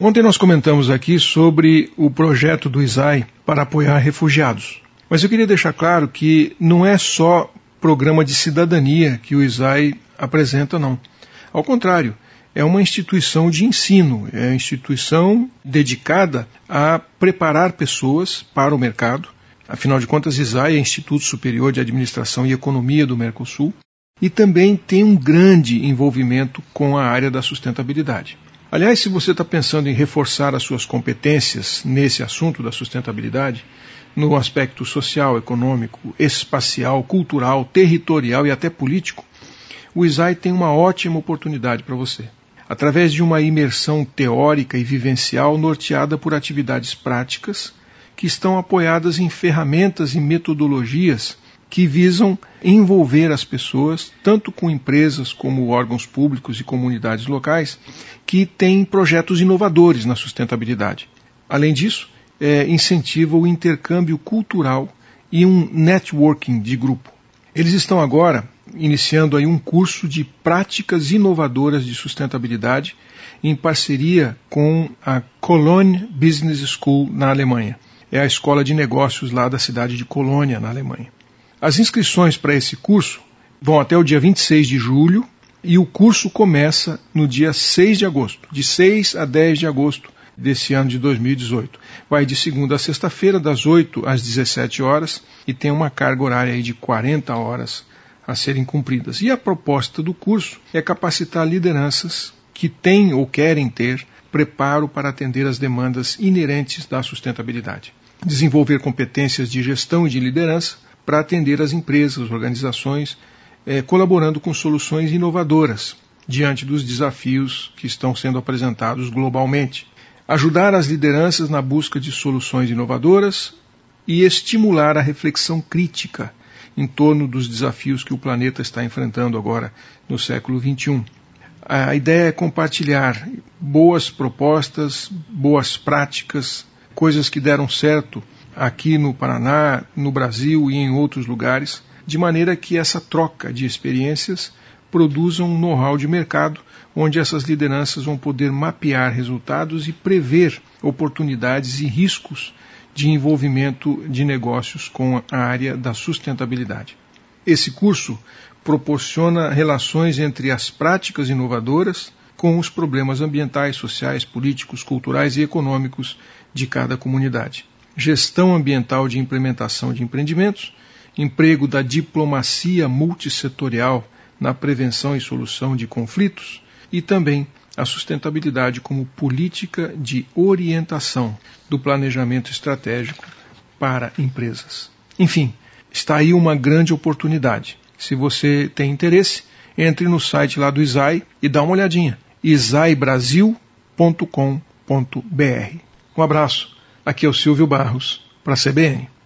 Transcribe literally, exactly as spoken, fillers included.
Ontem nós comentamos aqui sobre o projeto do I S A I para apoiar refugiados. Mas eu queria deixar claro que não é só programa de cidadania que o I S A I apresenta, não. Ao contrário, é uma instituição de ensino, é uma instituição dedicada a preparar pessoas para o mercado. Afinal de contas, I S A I é Instituto Superior de Administração e Economia do Mercosul e também tem um grande envolvimento com a área da sustentabilidade. Aliás, se você está pensando em reforçar as suas competências nesse assunto da sustentabilidade, no aspecto social, econômico, espacial, cultural, territorial e até político, o I S A I tem uma ótima oportunidade para você. Através de uma imersão teórica e vivencial norteada por atividades práticas que estão apoiadas em ferramentas e metodologias que visam envolver as pessoas, tanto com empresas como órgãos públicos e comunidades locais, que têm projetos inovadores na sustentabilidade. Além disso, é, incentiva o intercâmbio cultural e um networking de grupo. Eles estão agora iniciando aí um curso de práticas inovadoras de sustentabilidade em parceria com a Cologne Business School na Alemanha. É a escola de negócios lá da cidade de Colônia, na Alemanha. As inscrições para esse curso vão até o dia vinte e seis de julho e o curso começa no dia seis de agosto, de seis a dez de agosto desse ano de dois mil e dezoito. Vai de segunda a sexta-feira, das oito às dezessete horas, e tem uma carga horária aí de quarenta horas a serem cumpridas. E a proposta do curso é capacitar lideranças que têm ou querem ter preparo para atender às demandas inerentes da sustentabilidade. Desenvolver competências de gestão e de liderança para atender as empresas, organizações, eh, colaborando com soluções inovadoras diante dos desafios que estão sendo apresentados globalmente. Ajudar as lideranças na busca de soluções inovadoras e estimular a reflexão crítica em torno dos desafios que o planeta está enfrentando agora no século vinte e um. A ideia é compartilhar boas propostas, boas práticas, coisas que deram certo aqui no Paraná, no Brasil e em outros lugares, de maneira que essa troca de experiências produza um know-how de mercado, onde essas lideranças vão poder mapear resultados e prever oportunidades e riscos de envolvimento de negócios com a área da sustentabilidade. Esse curso proporciona relações entre as práticas inovadoras com os problemas ambientais, sociais, políticos, culturais e econômicos de cada comunidade. Gestão ambiental de implementação de empreendimentos, emprego da diplomacia multissetorial na prevenção e solução de conflitos e também a sustentabilidade como política de orientação do planejamento estratégico para empresas. Enfim, está aí uma grande oportunidade. Se você tem interesse, entre no site lá do I S A I e dá uma olhadinha. I S A I brasil ponto com ponto b r. Um abraço. Aqui é o Silvio Barros, para a C B N.